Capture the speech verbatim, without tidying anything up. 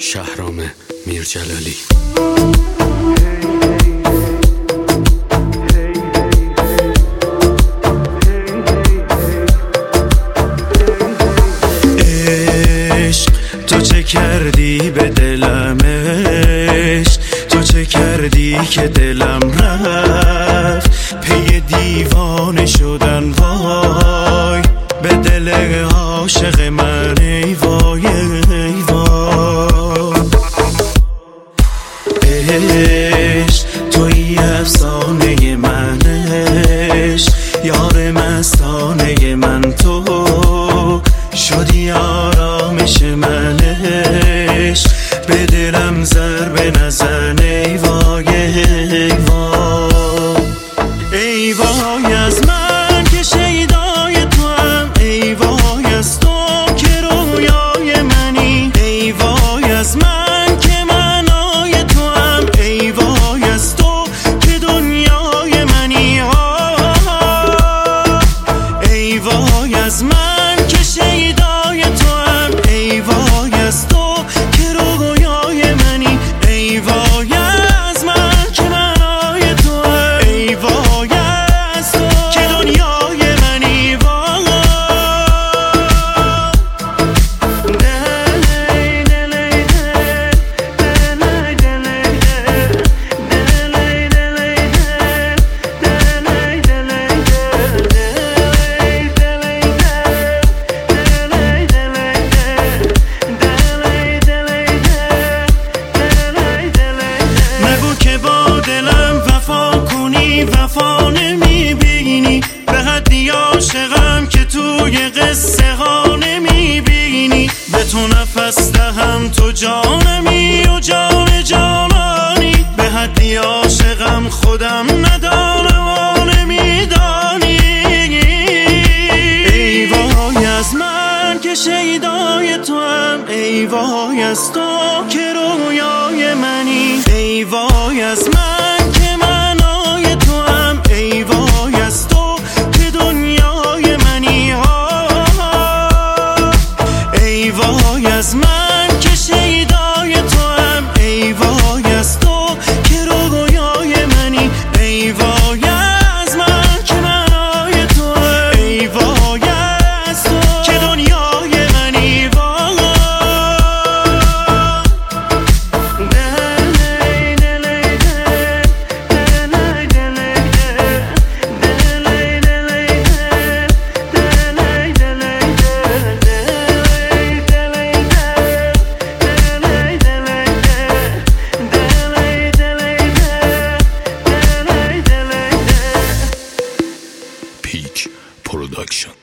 شهرام میرجلالی. عشق تو چه کردی به دلم، عشق تو چه کردی که دلم رفت پی دیوانه شدن. وای به دل عاشق من، ای وای ای وای. عشق توی افسانه من، عشق یار مستانه من، تو شدی آرامش من. عشق به دلم ضربه نزن، ای وای ای وای. ای وای از من که شیدای تو هم، ای وای از تو که رویای منی، ای وای از من که معنای تو هم، ای وای از تو که دنیای منی. ای وای از من که شیدای تو هم، ای وای از تو که رویای منی، ای وای از من که معنای تو هم، ای وای از تو که دنیای منی. نگو که با دلم وفا کنی، وفا نمیبینی، به حدی عاشقم که توی قصه ها نمیبینی. به تو نفس دهم تو جانمی و جان جانانی، به حدی عاشقم خودم ندانم و نمیدانی. ای وای از من که شیدای تو هم، ای وای از تو که رویای منی، ای وای از من که معنای تو هم، ای وای از تو که دنیای منی. ای وای از من که شیدای تو هم، ای وای از تو که رویای منی، ای وای از من که معنای تو هم، ای وای از تو که دنیای منی. پیک پروداکشن.